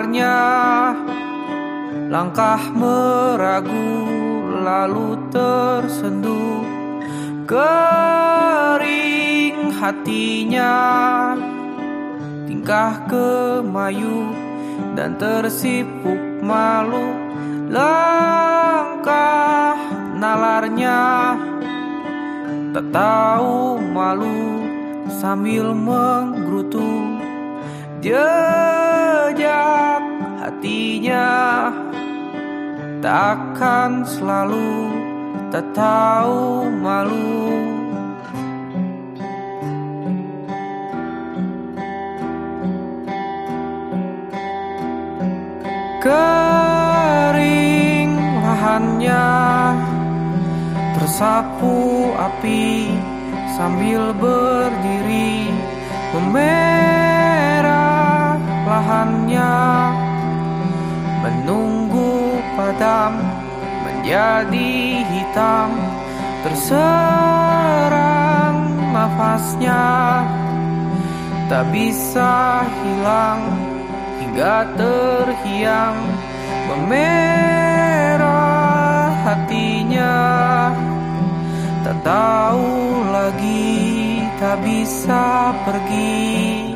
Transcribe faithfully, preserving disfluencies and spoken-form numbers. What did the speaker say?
nalarnya. Langkah meragu lalu tersenduh, kering hatinya. Tingkah kemayu dan tersipuk malu, langkah nalarnya. Tak tahu malu sambil menggerutu jejak hatinya. Takkan selalu tak tahu malu. Kering lahannya, tersapu api sambil berdiri, memerah lahannya, menunggu padam menjadi hitam, terserang nafasnya. Tak bisa hilang hingga terhiang, memerah hatinya. Tak tahu lagi, tak bisa pergi.